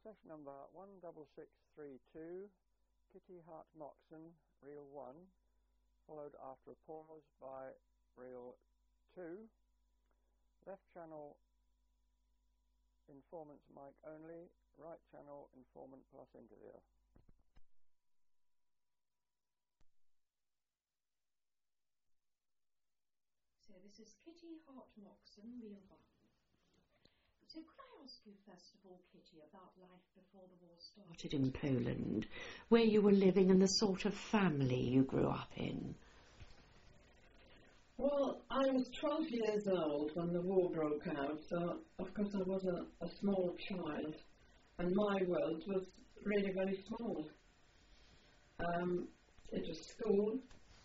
session number 16632, Kitty Hart Moxon, reel 1, followed after a pause by reel 2. Left channel informant's mic only, right channel informant plus interviewer. So this is Kitty Hart Moxon, reel 1. So could I ask you first of all, Kitty, about life before the war started in Poland, where you were living and the sort of family you grew up in? Well, I was 12 years old when the war broke out, so of course I was a small child, and my world was really very small. It was school,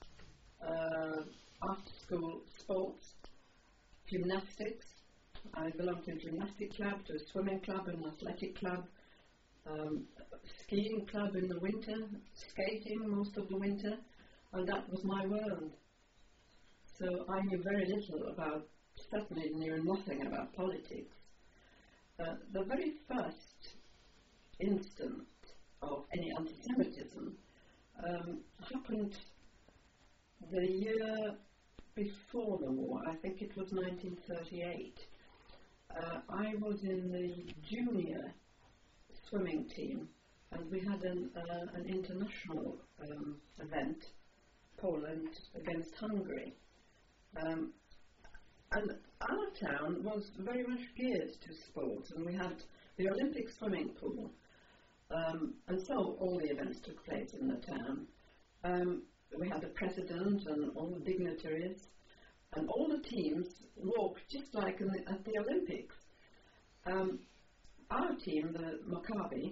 after school sports, gymnastics. I belonged to a gymnastic club, to a swimming club, an athletic club, skiing club in the winter, skating most of the winter, and that was my world. So I knew very little about, certainly knew nothing about politics. The very first instance of any anti-Semitism happened the year before the war. I think it was 1938. I was in the junior swimming team, and we had an international event, Poland against Hungary. And our town was very much geared to sports, and we had the Olympic swimming pool, and so all the events took place in the town. We had the president and all the dignitaries, and all the teams walked just like at the Olympics. Our team, the Maccabi,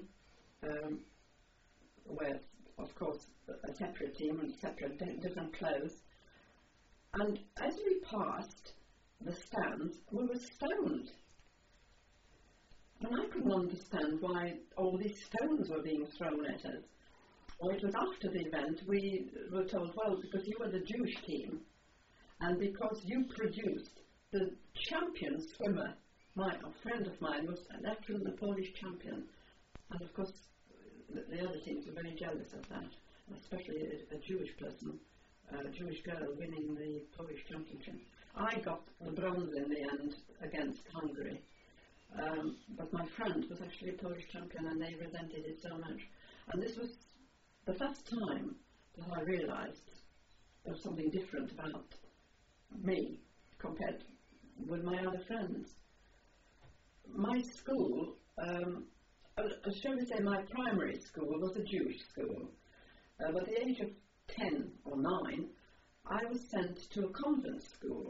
were, of course, a separate team and separate different clothes. And as we passed the stands, we were stoned. And I couldn't understand why all these stones were being thrown at us. Well, it was after the event we were told, well, because you were the Jewish team, and because you produced the champion swimmer, a friend of mine was actually the Polish champion, and of course the other teams were very jealous of that, especially a Jewish person, a Jewish girl winning the Polish championship. I got the bronze in the end against Hungary, but my friend was actually a Polish champion, and they resented it so much. And this was the first time that I realized there was something different about me compared with my other friends. My school, shall we say my primary school, was a Jewish school. But at the age of 10 or 9, I was sent to a convent school,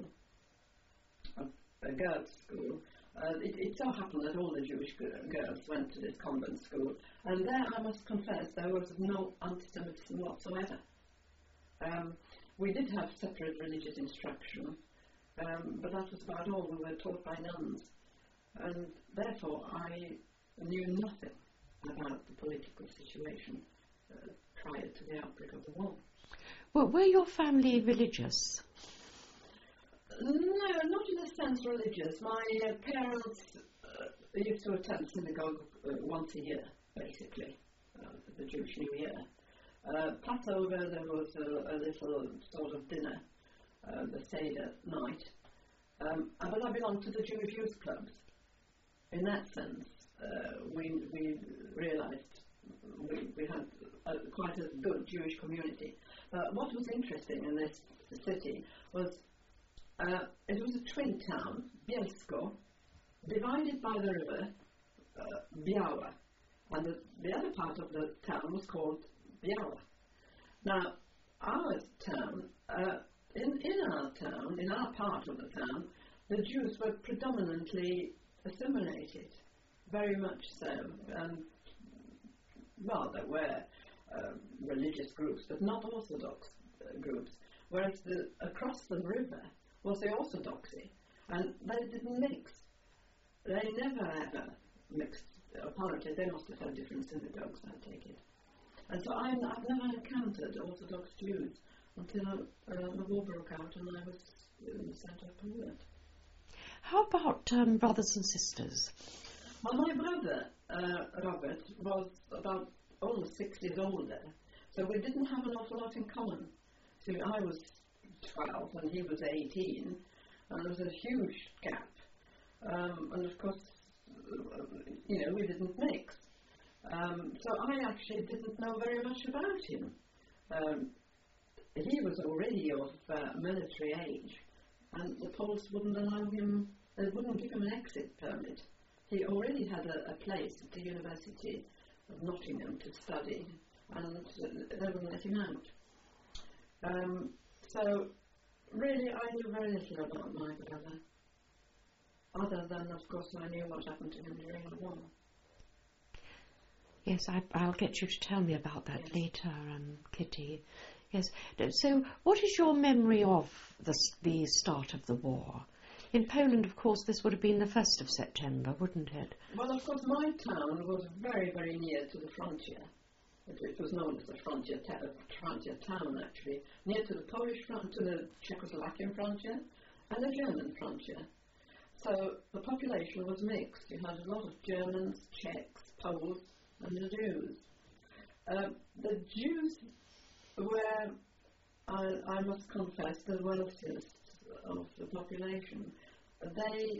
a girls' school. It so happened that all the Jewish girls went to this convent school, and there, I must confess, there was no anti-Semitism whatsoever. We did have separate religious instruction, but that was about all. We were taught by nuns, and therefore I knew nothing about the political situation prior to the outbreak of the war. Well, were your family religious? No, not in a sense religious. My parents used to attend synagogue once a year, basically, the Jewish New Year. Passover, there was a little sort of dinner, the Seder night. But I belonged to the Jewish youth clubs. In that sense, we realized we had quite a good Jewish community. What was interesting in this city was it was a twin town, Bielsko, divided by the river Biała, and the other part of the town was called Biała. Now, our town, in our part of the town, the Jews were predominantly assimilated, very much so. Well, there were religious groups, but not Orthodox groups, whereas across the river was the Orthodoxy, and they didn't mix. They never ever mixed. Apparently, they must have had different synagogues, I take it. And so I've never encountered Orthodox Jews until the war broke out and I was in the centre of Poland. How about brothers and sisters? Well, my brother, Robert, was about almost 6 years older, so we didn't have an awful lot in common. So I was 12 and he was 18, and there was a huge gap. And of course, we didn't mix. So I actually didn't know very much about him. He was already of military age, and the Poles wouldn't allow him, they wouldn't give him an exit permit. He already had a place at the University of Nottingham to study, and they wouldn't let him out. So, really, I knew very little about my brother, other than, of course, I knew what happened to him during the war. Yes, I'll get you to tell me about that later, Kitty. Yes. So, what is your memory of the start of the war? In Poland, of course, this would have been the 1st of September, wouldn't it? Well, of course, my town was very, very near to the frontier. It was known as the frontier town, actually, near to the Polish front, to the Czechoslovakian frontier, and the German frontier. So the population was mixed. You had a lot of Germans, Czechs, Poles, and the Jews. The Jews were, I must confess, the wealthiest of the population. They,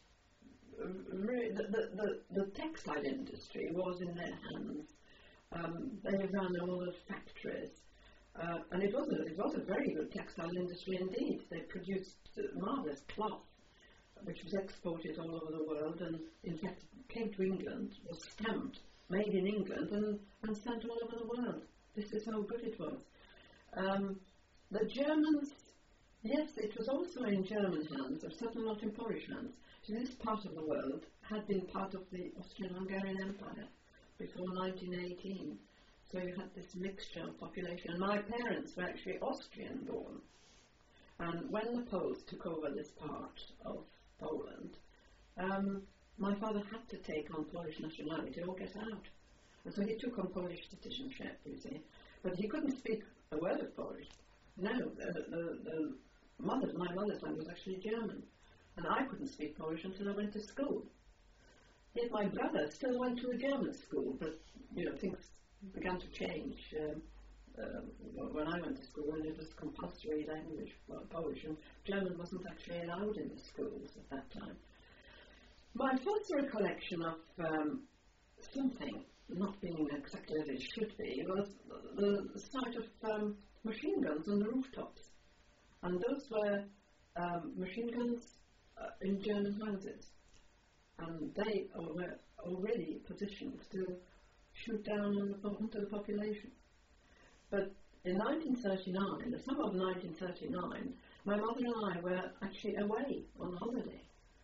the textile industry was in their hands. They ran all the factories, and it was a very good textile industry indeed. They produced marvellous cloth, which was exported all over the world, and in fact came to England, was stamped, made in England, and sent all over the world. This is how good it was. The Germans, yes, it was also in German hands, but certainly not in Polish hands. So this part of the world had been part of the Austrian-Hungarian Empire before 1918. So you had this mixture of population. And my parents were actually Austrian-born. And when the Poles took over this part of Poland, my father had to take on Polish nationality or get out. And so he took on Polish citizenship, you see. But he couldn't speak a word of Polish. No, my mother's language was actually German. And I couldn't speak Polish until I went to school. Yet my brother still went to a German school, but, things began to change when I went to school, and it was compulsory language, Polish, and German wasn't actually allowed in the schools at that time. My first recollection of something not being exactly as it should be was the sight of machine guns on the rooftops. And those were machine guns in German houses. And they were already positioned to shoot down onto the population. But in 1939, the summer of 1939, my mother and I were actually away on holiday.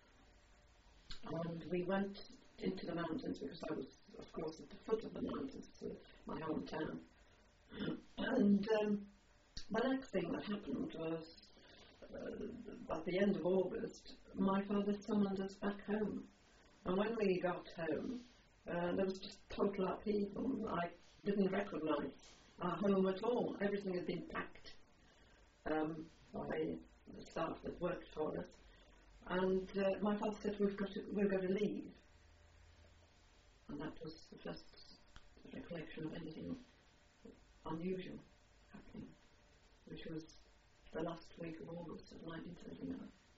And we went into the mountains because I was, of course, at the foot of the mountains to my hometown. And the next thing that happened was, at the end of August, my father summoned us back home. And when we got home, there was just total upheaval. I didn't recognise our home at all. Everything had been packed by the staff that worked for us. And my father said, we're going to leave. And that was the first recollection of anything unusual happening, which was the last week of August of 1939.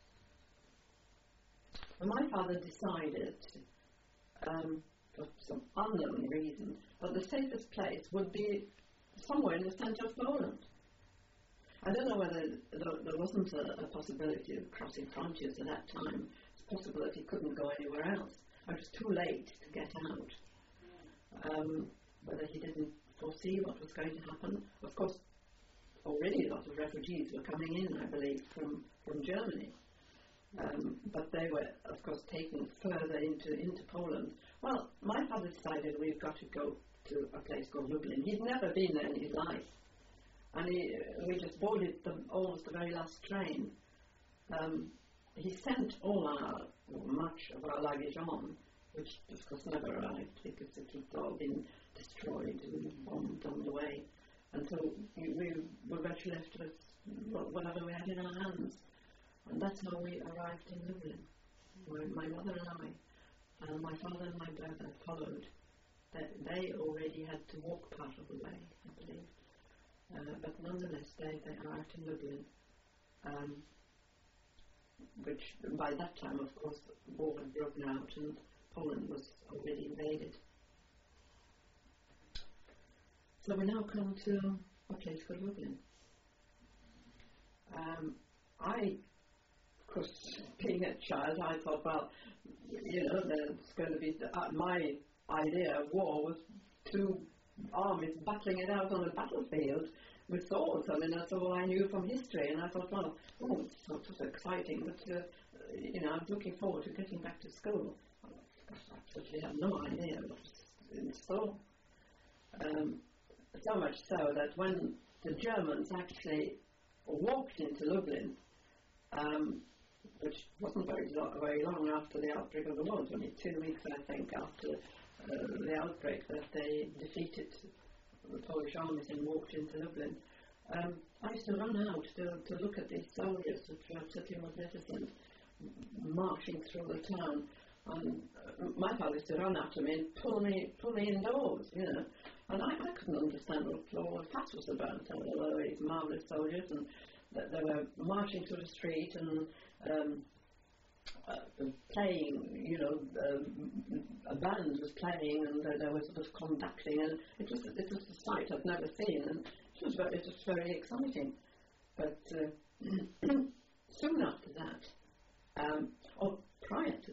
And my father decided, for some unknown reason, that the safest place would be somewhere in the centre of Poland. I don't know whether there wasn't a possibility of crossing frontiers at that time. It's possible that he couldn't go anywhere else. It was too late to get out. Whether he didn't foresee what was going to happen. Of course, already a lot of refugees were coming in, I believe, from Germany. But they were, of course, taken further into Poland. Well, my father decided we've got to go to a place called Lublin. He'd never been there in his life. And we just boarded almost the very last train. He sent much of our luggage on, which of course never arrived because it had all been destroyed and bombed on the way. And so we were virtually left with whatever we had in our hands. And that's how we arrived in Lublin, my mother and My father and my brother followed. They already had to walk part of the way, I believe. But nonetheless, they arrived in Lublin, which by that time, of course, the war had broken out and Poland was already invaded. So we now come to a place called Lublin. Of course, being a child, I thought, well, there's going to be... my idea of war was two armies battling it out on a battlefield with swords. I mean, that's all I knew from history, and I thought, well, it's not so exciting, but, I was looking forward to getting back to school. I absolutely had no idea what was in store. So much so that when the Germans actually walked into Lublin, which wasn't very long after the outbreak of the war, it was only 2 weeks, I think, after the outbreak, that they defeated the Polish armies and walked into Lublin. I used to run out to look at these soldiers, which were absolutely magnificent, marching through the town. And my father used to run after me and pull me indoors, And I couldn't understand what all the fuss was about. There were these marvellous soldiers, and they were marching through the street and playing, a band was playing, and they were sort of conducting, and it was a sight I'd never seen, and it was very exciting. But soon after that, or prior to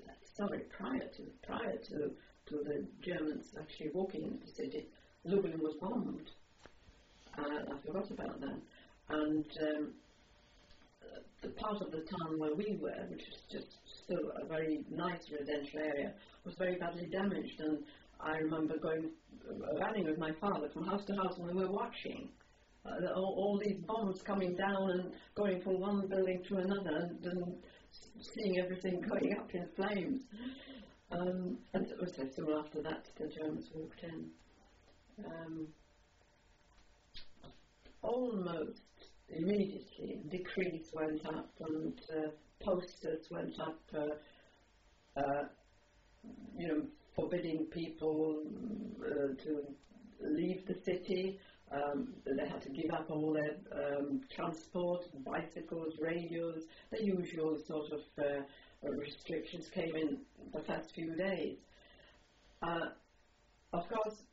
the Germans actually walking into the city, Lublin was bombed. I forgot about that. And the part of the town where we were, which was just still a very nice residential area, was very badly damaged. And I remember running with my father from house to house, and we were watching all these bombs coming down and going from one building to another, and seeing everything going up in flames. And it was soon after that the Germans walked in. Almost immediately, decrees went up and posters went up, forbidding people to leave the city. They had to give up all their transport, bicycles, radios. The usual sort of restrictions came in the first few days. Of course,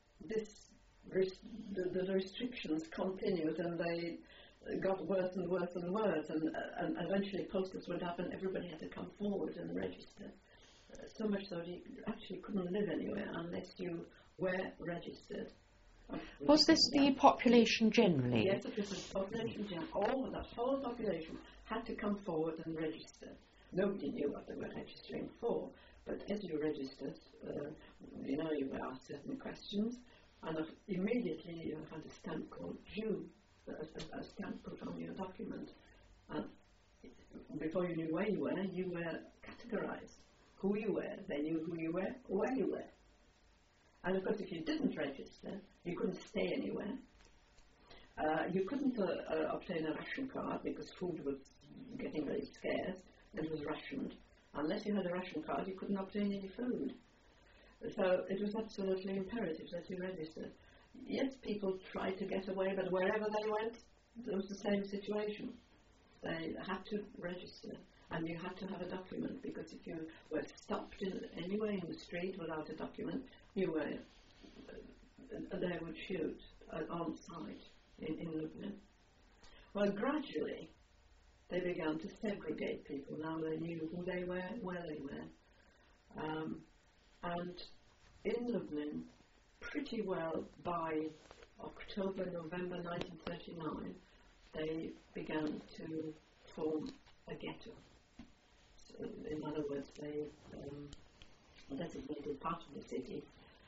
the restrictions continued, and they got worse and worse and worse, and eventually posters went up and everybody had to come forward and register. So much so that you actually couldn't live anywhere unless you were registered. Was this the population generally? Yes, it was the population generally. The whole population had to come forward and register. Nobody knew what they were registering for, but as you registered, you were asked certain questions, and immediately you had a stamp called Jew, a stamp put on your document. And before you knew where you were categorized. Who you were, they knew who you were, where you were. And of course, if you didn't register, you couldn't stay anywhere. You couldn't obtain a ration card because food was getting very scarce and it was rationed. Unless you had a ration card, you couldn't obtain any food. So it was absolutely imperative that you register. Yes, people tried to get away, but wherever they went, it was the same situation. They had to register, and you had to have a document, because if you were stopped anywhere in the street without a document, you were they would shoot on sight in Lublin. Well, gradually, they began to segregate people. Now they knew who they were, where they were. And in Lublin, pretty well by October, November 1939, they began to form a ghetto. So, in other words, they designated part of the city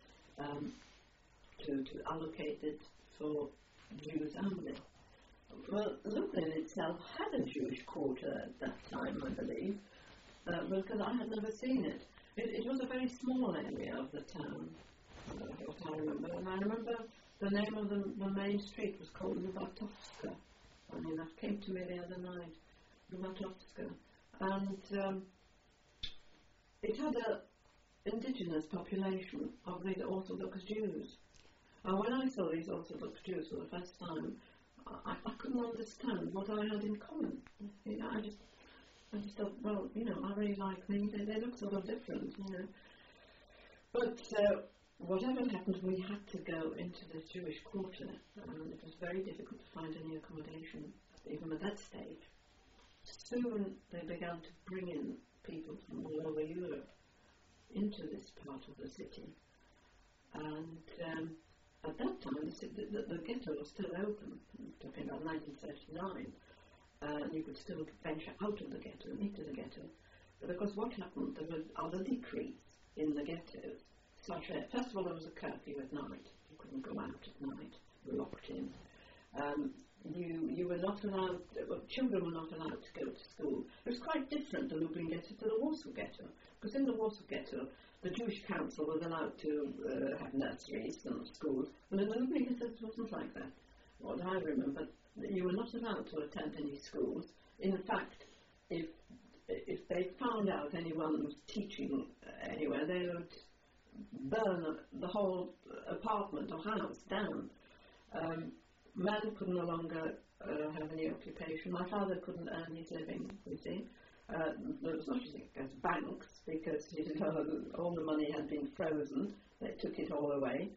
to allocate it for Jews only. Well, Lublin itself had a Jewish quarter at that time, I believe, because I had never seen it. It was a very small area of the town, what I remember. And I remember the name of the main street was called Lubatovska. I mean, that came to me the other night, Lubatovska. And it had indigenous population of the Orthodox Jews. And when I saw these Orthodox Jews for the first time, I couldn't understand what I had in common. You know, I just thought, well, you know, are they like me? They look sort of different, you know. But whatever happened, we had to go into this Jewish quarter, and it was very difficult to find any accommodation, even at that stage. Soon they began to bring in people from all over Europe into this part of the city. And at that time, the ghetto was still open. I'm talking about 1939. And you could still venture out of the ghetto and into the ghetto. But of course, what happened, there were other decrees in the ghettos. Such as, first of all, there was a curfew at night. You couldn't go out at night. You were locked in. You were not allowed, well, children were not allowed to go to school. It was quite different, the Lublin ghetto, to the Warsaw ghetto. Because in the Warsaw ghetto, the Jewish council was allowed to have nurseries and schools. And in the Lublin ghetto, it wasn't like that. What I remember, you were not allowed to attend any schools. In fact, if they found out anyone was teaching anywhere, they would burn the whole apartment or house down. Men could no longer have any occupation. My father couldn't earn his living, you see. There was not as banks, because all the money had been frozen. They took it all away.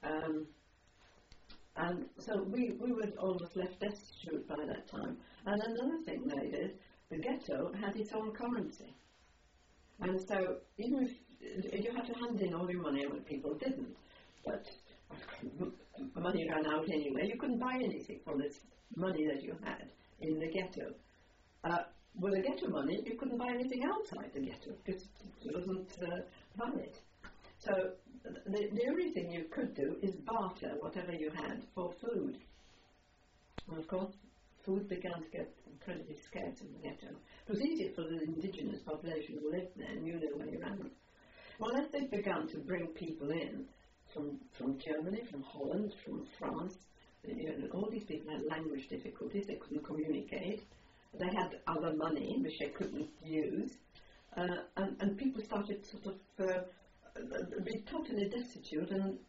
And so we were almost left destitute by that time. And another thing they did, the ghetto had its own currency. And so even if you had to hand in all your money, and people didn't, but money ran out anyway, you couldn't buy anything from this money that you had in the ghetto. With the ghetto money, you couldn't buy anything outside the ghetto, because it wasn't valid. So the only thing you could do is barter whatever you had for food. And of course, food began to get incredibly scarce in the ghetto. It was easier for the indigenous population who lived there and knew their way around. Well, as they began to bring people in from Germany, from Holland, from France, all these people had language difficulties. They couldn't communicate. They had other money which they couldn't use. And people started sort of be totally destitute, and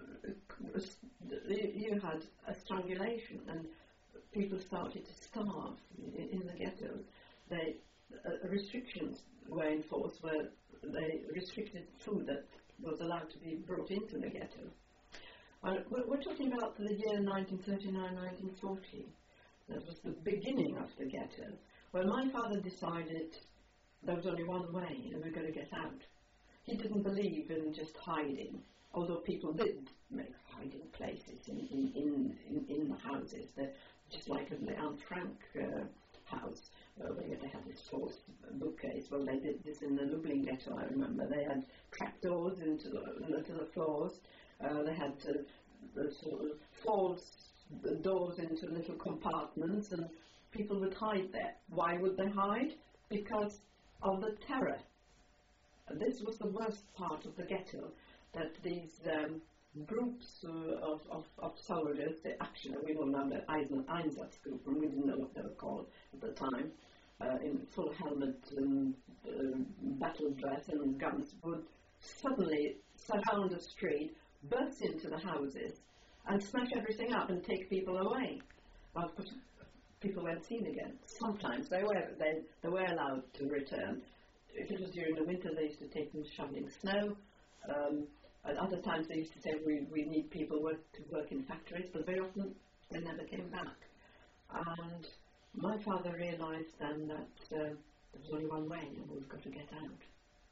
you had a strangulation, and people started to starve in the ghetto. Restrictions were enforced where they restricted food that was allowed to be brought into the ghetto. We're talking about the year 1939-1940. That was the beginning of the ghetto, where my father decided there was only one way, and we're going to get out. He didn't believe in just hiding, although people did make hiding places in the houses. Just like in the Anne Frank house, where they had this false bookcase. Well, they did this in the Lublin ghetto, I remember. They had trapdoors into the floors. They had sort of false doors into little compartments, and people would hide there. Why would they hide? Because of the terror. This was the worst part of the ghetto, that these groups of soldiers, actually we don't know the Einsatzgruppen, and we didn't know what they were called at the time, in full helmet and battle dress and guns, would suddenly surround the street, burst into the houses, and smash everything up and take people away. Well, of course, people weren't seen again. Sometimes they were allowed to return. If it was during the winter, they used to take them shoveling snow. At other times, they used to say, we need people to work in factories, but very often they never came back. And my father realized then that there was only one way, and we've got to get out.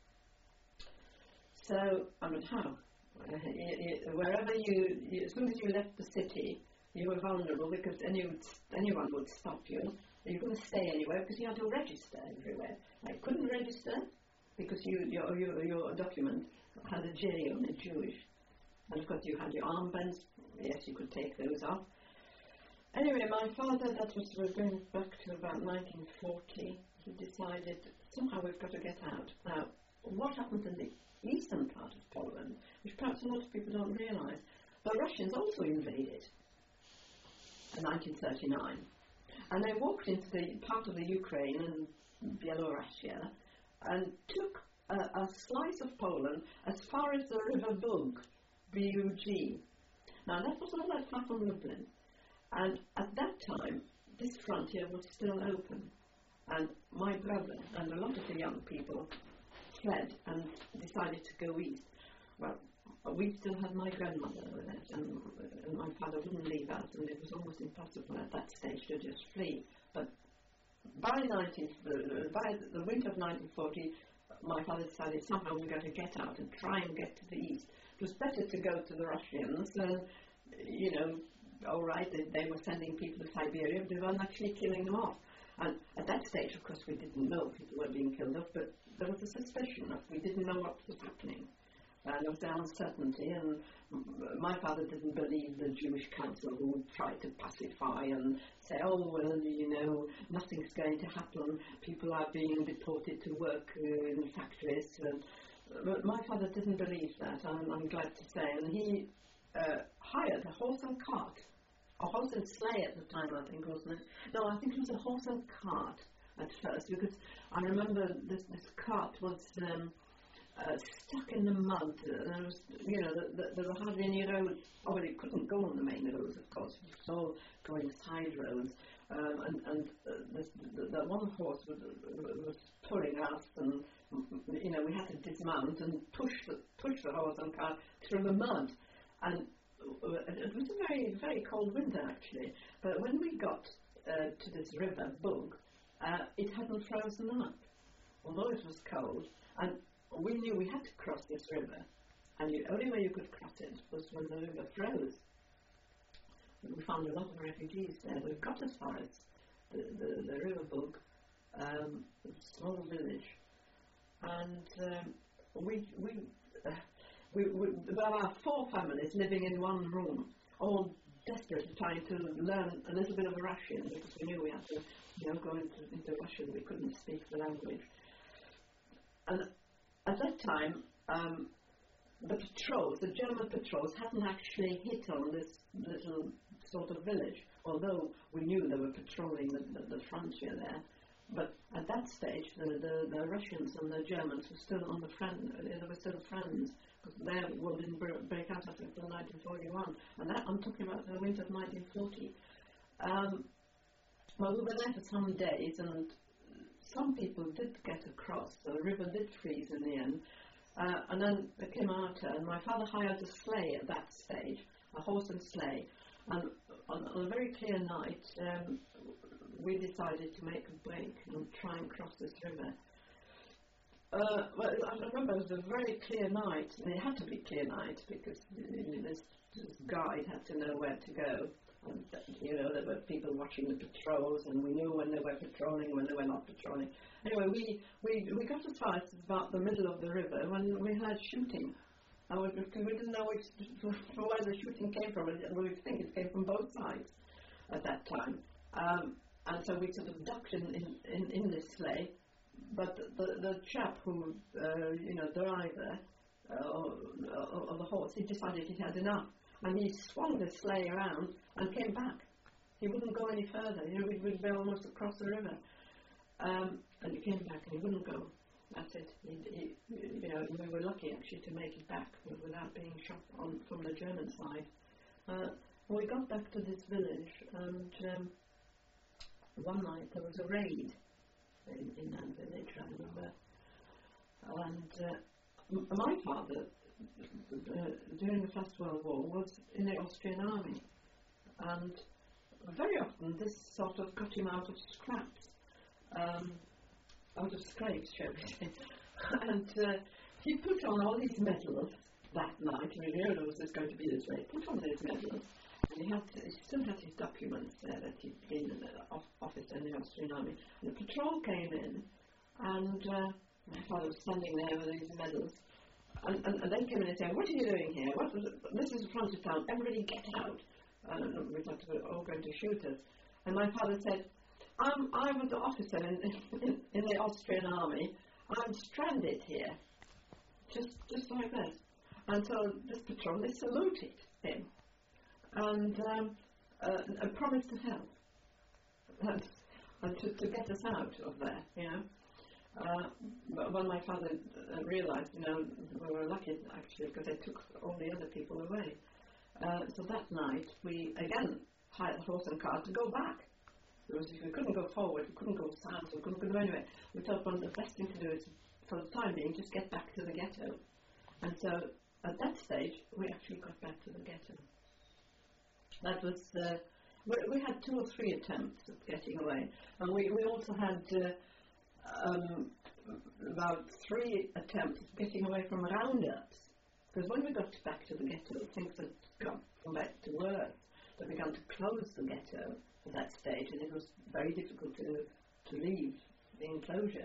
So, I mean, how? Wherever as soon as you left the city, you were vulnerable, because anyone would stop you. You couldn't stay anywhere because you had to register everywhere. I couldn't register because your document had a J on it, Jewish. And of course you had your armbands. Yes, you could take those off. Anyway, my father, we're going back to about 1940, he decided somehow we've got to get out. Now, what happened in the eastern part of Poland, which perhaps a lot of people don't realise, the Russians also invaded in 1939. And they walked into the part of the Ukraine and Belarusia and took a slice of Poland as far as the River Bug, B-U-G. Now, that was all that far from Lublin. And at that time, this frontier was still open. And my brother and a lot of the young people fled and decided to go east. Well, we still had my grandmother with us, and my father wouldn't leave us, and it was almost impossible at that stage to just flee. But by the winter of 1940, my father decided somehow we've got to get out and try and get to the east. It was better to go to the Russians, you know, all right, they were sending people to Siberia, but they weren't actually killing them off. And at that stage, of course, we didn't know people were being killed off, but there was a suspicion of we didn't know what was happening. There was uncertainty, and my father didn't believe the Jewish council who would try to pacify and say, oh, well, you know, nothing's going to happen, people are being deported to work in factories. But my father didn't believe that, I'm glad to say, and he hired a horse and cart, a horse and sleigh at the time, I think, wasn't it? No, I think it was a horse and cart at first, because I remember this cart was stuck in the mud. There was, you know, there were hardly any roads. Oh, well, it couldn't go on the main roads, of course. It was all going side roads. The one horse was pulling us, and you know, we had to dismount and push the horse and cart through the mud. And it was a very, very cold winter, actually. But when we got to this river, Bug, it hadn't frozen up, although it was cold. And we knew we had to cross this river, and the only way you could cross it was when the river froze. We found a lot of refugees there. We got as far as the river Bug, a small village, and there were 4 families living in one room, all desperately trying to learn a little bit of Russian, because we knew we had to, you know, go into Russian. We couldn't speak the language. And at that time, the patrols, the German patrols, hadn't actually hit on this little sort of village, although we knew they were patrolling the frontier there. But at that stage, the Russians and the Germans were still on the friend. They were still friends, because their war didn't break out until 1941, and that I'm talking about the winter of 1940. Well, we were there for some days, and some people did get across. The river did freeze in the end, and then it came our turn. My father hired a sleigh at that stage, a horse and sleigh, and on a very clear night, we decided to make a break and try and cross this river. Well, I remember it was a very clear night, and it had to be a clear night because this guide had to know where to go. And, you know, there were people watching the patrols, and we knew when they were patrolling, when they were not patrolling. Anyway, we got as far as about the middle of the river when we heard shooting. And we didn't know where the shooting came from. We think it came from both sides at that time. And so we sort of ducked in this sleigh. But the chap who, you know, the driver of the horse, he decided he had enough. And he swung the sleigh around and came back. He wouldn't go any further. You know, we'd be almost across the river. And he came back and he wouldn't go. That's it. You know, we were lucky actually to make it back without being shot from the German side. We got back to this village, and one night there was a raid in that village, I remember. And my father, during the First World War, was in the Austrian army, and very often this sort of got him out of scraps, out of scrapes, shall we say. And he put on all these medals that night. We knew there was going to be this raid. Put on these medals, and he still had his documents there that he'd been an officer in the Austrian army. And the patrol came in, and my father was standing there with these medals. And they came in and said, "What are you doing here? This is the front of town. Everybody get out." We thought they were all going to shoot us. And my father said, I was an officer in the Austrian army. I'm stranded here. Just like this. And so this patrol, they saluted him and promised to help and to get us out of there, you know. But when my father realised, we were lucky actually because they took all the other people away. So that night we again hired a horse and cart to go back. Because we couldn't go forward, we couldn't go south, we couldn't go anywhere. We thought, well, the best thing to do is, for the time being, just get back to the ghetto. And so at that stage, we actually got back to the ghetto. That was, we had 2 or 3 attempts at getting away. And we also had about 3 attempts at getting away from roundups. Because when we got back to the ghetto, things had come back to worse. They began to close the ghetto at that stage, and it was very difficult to leave the enclosure.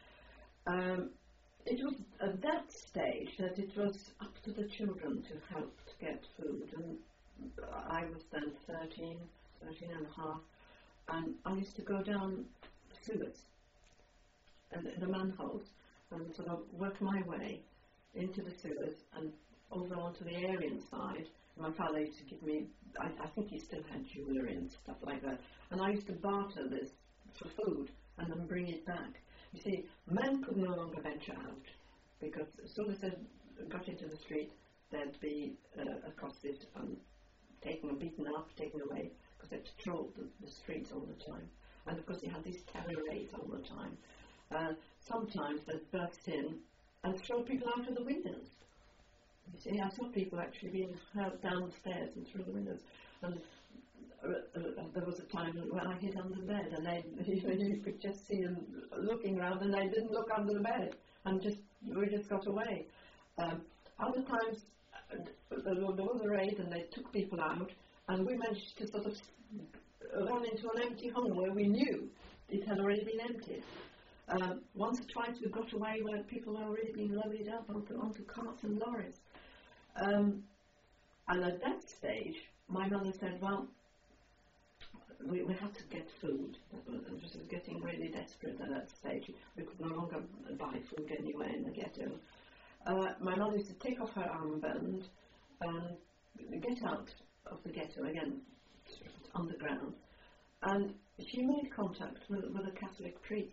It was at that stage that it was up to the children to help to get food, and I was then 13 and a half, and I used to go down sewers and the manholes and sort of work my way into the sewers and over onto the Aryan side. My father used to give me, I think he still had jewellery and stuff like that, and I used to barter this for food and then bring it back. You see, men could no longer venture out because as soon as they got into the street, they'd be accosted and taken and beaten up, taken away, because they patrolled the streets all the time. And of course, they had these terror raids all the time. Sometimes they'd burst in and throw people out of the windows. You see, I saw people actually being held downstairs and through the windows. And there was a time when I hid under the bed, and you could just see them looking around, and they didn't look under the bed, and we just got away. Other times, there was a raid, and they took people out, and we managed to sort of run into an empty home where we knew it had already been emptied. Once or twice we got away where people were already being loaded up onto carts and lorries. And at that stage, my mother said, well, we had to get food. It was getting really desperate at that stage. We could no longer buy food anywhere in the ghetto. My mother used to take off her armband and get out of the ghetto again, underground. And she made contact with a Catholic priest.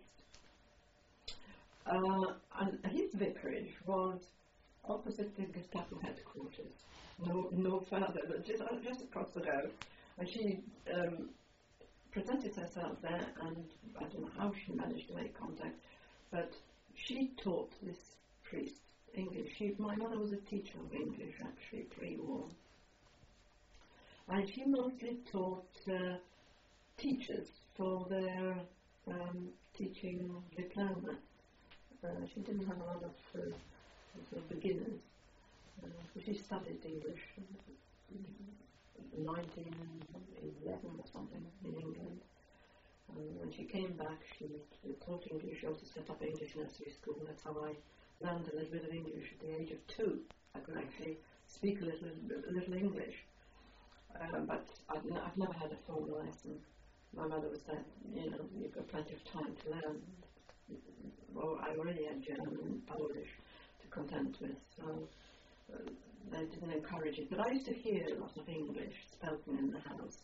And his vicarage was opposite the Gestapo headquarters, no further, but just across the road. And she presented herself there, and I don't know how she managed to make contact, but she taught this priest English. My mother was a teacher of English, actually, pre-war. And she mostly taught teachers for their teaching diploma. She didn't have a lot of beginners. She studied English in 1911 or something in England. When she came back, she taught English. She also set up English nursery school. That's how I learned a little bit of English at the age of 2. I could actually speak a little English. But I've never had a formal lesson. My mother was said, you've got plenty of time to learn. Well, I already had German and Polish to contend with, so they didn't encourage it. But I used to hear a lot of English spoken in the house.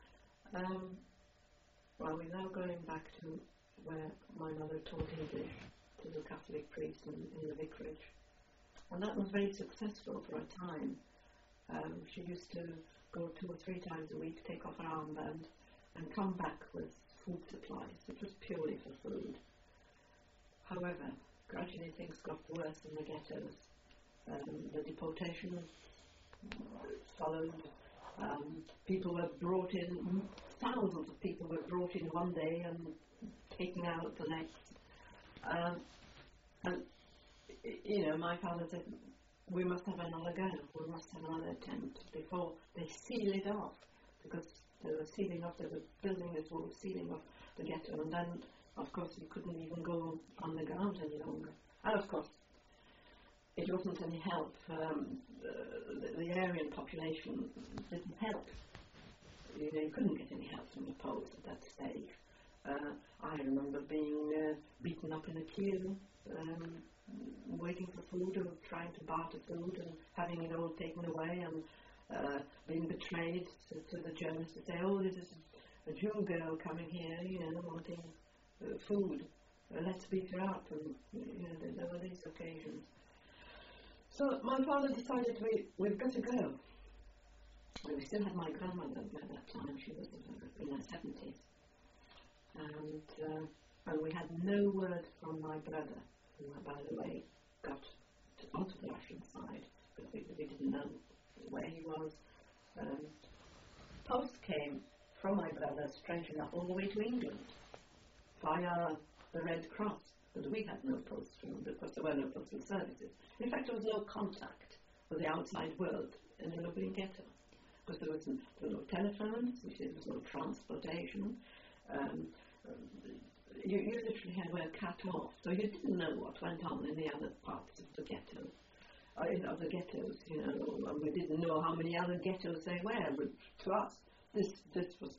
Well, we're now going back to where my mother taught English to the Catholic priest in the vicarage. And that was very successful for a time. She used to go 2 or 3 times a week, take off her armband, and come back with food supplies. It was purely for food. However, gradually things got worse in the ghettos. The deportation followed. People were brought in, thousands of people were brought in one day and taken out the next. And, my father said, we must have another go, we must have another attempt before they seal it off, because they were sealing off, they were building this wall, sealing off the ghetto, and then of course you couldn't even go underground any longer. And of course it wasn't any help. The Aryan population didn't help. You couldn't get any help from the Poles at that stage. I remember being beaten up in a queue, waiting for food or trying to barter food and having it all taken away, and being betrayed to the Germans to say, oh, this is a Jew girl coming here, wanting food. let's beat her up, and there were these occasions. So my father decided we've got to go. And we still had my grandmother by that time. She was in her 70s. And we had no word from my brother, who, by the way, got onto the Russian side, because we didn't know where he was. Post came from my brother, strangely enough, all the way to England, via the Red Cross, but we had no postal, because there were no postal services. In fact, there was no contact with the outside world in the Lublin ghetto, because there were no telephones, there was no transportation. You literally were cut off, so you didn't know what went on in the other parts of the ghetto. In other ghettos, and we didn't know how many other ghettos there were, but to us, this was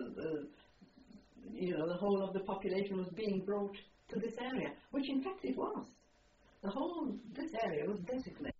the whole of the population was being brought to this area, which in fact it was. This area was designated